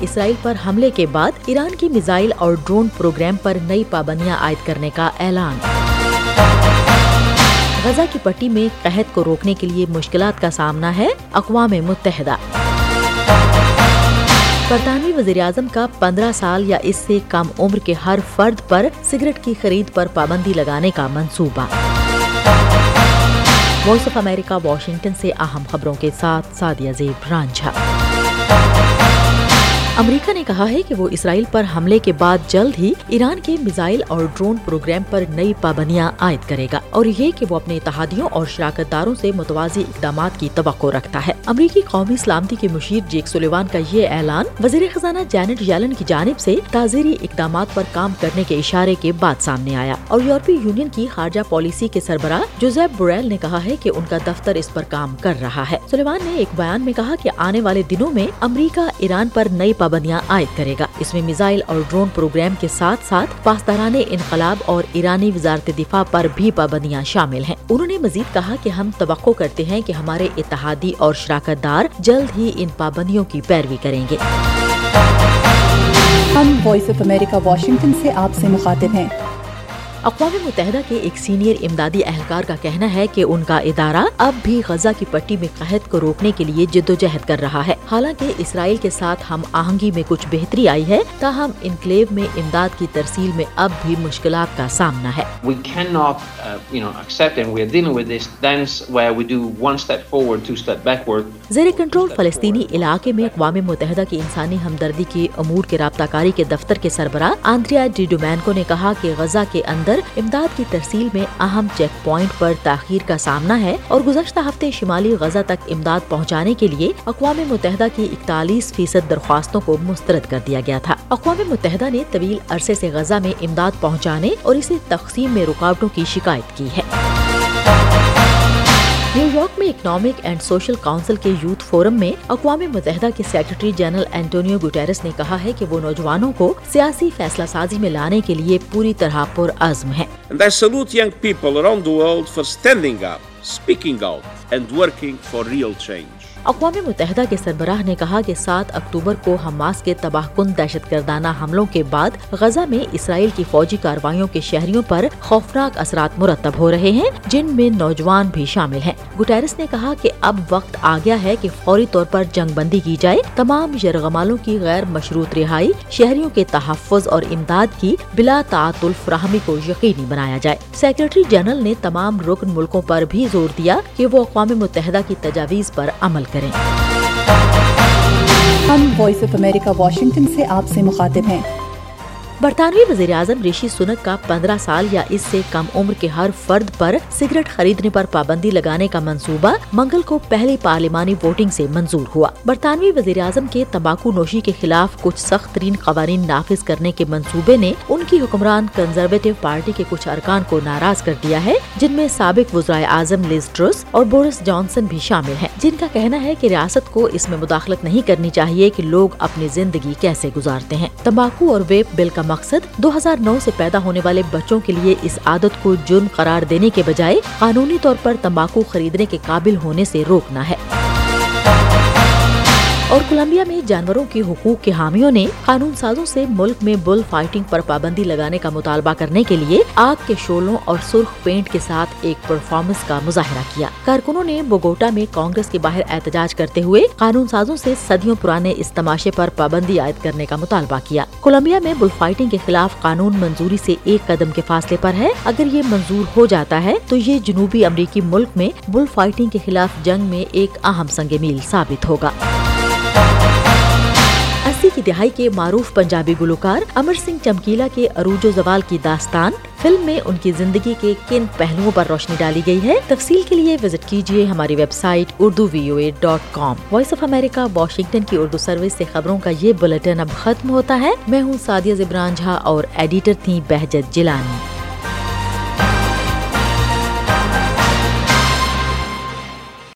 اسرائیل پر حملے کے بعد ایران کی میزائل اور ڈرون پروگرام پر نئی پابندیاں عائد کرنے کا اعلان۔ غزہ کی پٹی میں قحط کو روکنے کے لیے مشکلات کا سامنا ہے اقوام متحدہ۔ برطانوی وزیراعظم کا 15 سال یا اس سے کم عمر کے ہر فرد پر سگریٹ کی خرید پر پابندی لگانے کا منصوبہ۔ وائس آف امریکہ واشنگٹن سے اہم خبروں کے ساتھ سعدیہ زیب رانجھا۔ امریکہ نے کہا ہے کہ وہ اسرائیل پر حملے کے بعد جلد ہی ایران کے میزائل اور ڈرون پروگرام پر نئی پابندیاں عائد کرے گا، اور یہ کہ وہ اپنے اتحادیوں اور شراکت داروں سے متوازی اقدامات کی توقع رکھتا ہے۔ امریکی قومی سلامتی کے مشیر جیک سولیوان کا یہ اعلان وزیر خزانہ جینٹ یلن کی جانب سے تعزیری اقدامات پر کام کرنے کے اشارے کے بعد سامنے آیا، اور یورپی یونین کی خارجہ پالیسی کے سربراہ جوزیپ بوریل نے کہا ہے کہ ان کا دفتر اس پر کام کر رہا ہے۔ سولیوان نے ایک بیان میں کہا کہ آنے والے دنوں میں امریکہ ایران پر نئی پابندیاں عائد کرے گا۔ اس میں میزائل اور ڈرون پروگرام کے ساتھ ساتھ پاسداران انقلاب اور ایرانی وزارت دفاع پر بھی پابندیاں شامل ہیں۔ انہوں نے مزید کہا کہ ہم توقع کرتے ہیں کہ ہمارے اتحادی اور شراکت دار جلد ہی ان پابندیوں کی پیروی کریں گے۔ ہم وائس آف امریکہ واشنگٹن سے آپ سے مخاطب ہیں۔ اقوام متحدہ کے ایک سینئر امدادی اہلکار کا کہنا ہے کہ ان کا ادارہ اب بھی غزہ کی پٹی میں قحط کو روکنے کے لیے جدوجہد کر رہا ہے۔ حالانکہ اسرائیل کے ساتھ ہم آہنگی میں کچھ بہتری آئی ہے، تاہم انکلیو میں امداد کی ترسیل میں اب بھی مشکلات کا سامنا ہے۔ We cannot, accept, and we are dealing with this dance where we do one step forward, two step backward. زیر کنٹرول فلسطینی علاقے میں اقوام متحدہ کی انسانی ہمدردی کے امور کے رابطہ کاری کے دفتر کے سربراہ آندریا ڈی ڈومینکو نے کہا کہ غزہ کے اندر امداد کی ترسیل میں اہم چیک پوائنٹ پر تاخیر کا سامنا ہے، اور گزشتہ ہفتے شمالی غزہ تک امداد پہنچانے کے لیے اقوام متحدہ کی 41% درخواستوں کو مسترد کر دیا گیا تھا۔ اقوام متحدہ نے طویل عرصے سے غزہ میں امداد پہنچانے اور اسے تقسیم میں رکاوٹوں کی شکایت کی ہے۔ نیو یارک میں اکنامک اینڈ سوشل کونسل کے یوتھ فورم میں اقوام متحدہ کے سیکرٹری جنرل اینٹونیو گوٹیرس نے کہا ہے کہ وہ نوجوانوں کو سیاسی فیصلہ سازی میں لانے کے لیے پوری طرح پرعزم ہیں۔ And I salute young people around the world for standing up, speaking out and working for real change. اقوام متحدہ کے سربراہ نے کہا کہ 7 اکتوبر کو حماس کے تباہ کن دہشت گردانہ حملوں کے بعد غزہ میں اسرائیل کی فوجی کارروائیوں کے شہریوں پر خوفناک اثرات مرتب ہو رہے ہیں، جن میں نوجوان بھی شامل ہیں۔ گوٹیرس نے کہا کہ اب وقت آ گیا ہے کہ فوری طور پر جنگ بندی کی جائے، تمام یرغمالوں کی غیر مشروط رہائی، شہریوں کے تحفظ اور امداد کی بلا تعطل فراہمی کو یقینی بنایا جائے۔ سیکرٹری جنرل نے تمام رکن ملکوں پر بھی زور دیا کہ وہ اقوام متحدہ کی تجاویز پر عمل کریں۔ ہم وائس آف امریکہ واشنگٹن سے آپ سے مخاطب ہیں۔ برطانوی وزیراعظم رشی سنک کا 15 سال یا اس سے کم عمر کے ہر فرد پر سگریٹ خریدنے پر پابندی لگانے کا منصوبہ منگل کو پہلی پارلیمانی ووٹنگ سے منظور ہوا۔ برطانوی وزیراعظم کے تمباکو نوشی کے خلاف کچھ سخت ترین قوانین نافذ کرنے کے منصوبے نے ان کی حکمران کنزرویٹو پارٹی کے کچھ ارکان کو ناراض کر دیا ہے، جن میں سابق وزرائے اعظم لیز ٹرس اور بورس جانسن بھی شامل ہیں، جن کا کہنا ہے کہ ریاست کو اس میں مداخلت نہیں کرنی چاہیے کہ لوگ اپنی زندگی کیسے گزارتے ہیں۔ تمباکو اور ویپ بل کا مقصد 2009 سے پیدا ہونے والے بچوں کے لیے اس عادت کو جرم قرار دینے کے بجائے قانونی طور پر تمباکو خریدنے کے قابل ہونے سے روکنا ہے۔ اور کولمبیا میں جانوروں کے حقوق کے حامیوں نے قانون سازوں سے ملک میں بل فائٹنگ پر پابندی لگانے کا مطالبہ کرنے کے لیے آگ کے شعلوں اور سرخ پینٹ کے ساتھ ایک پرفارمنس کا مظاہرہ کیا۔ کارکنوں نے بوگوٹا میں کانگریس کے باہر احتجاج کرتے ہوئے قانون سازوں سے صدیوں پرانے اس تماشے پر پابندی عائد کرنے کا مطالبہ کیا۔ کولمبیا میں بل فائٹنگ کے خلاف قانون منظوری سے 1 قدم کے فاصلے پر ہے۔ اگر یہ منظور ہو جاتا ہے تو یہ جنوبی امریکی ملک میں بل فائٹنگ کے خلاف جنگ میں ایک اہم سنگ میل ثابت ہوگا۔ 80 کی دہائی کے معروف پنجابی گلوکار امر سنگھ چمکیلا کے عروج و زوال کی داستان فلم میں ان کی زندگی کے کن پہلوؤں پر روشنی ڈالی گئی ہے؟ تفصیل کے لیے وزٹ کیجیے ہماری web site urduvoa.com۔ Voice of America Washington کی اردو سروس سے خبروں کا یہ بلیٹن اب ختم ہوتا ہے۔ میں ہوں سعدیہ زیب رانجھا اور ایڈیٹر تھیں بہجت جیلانی۔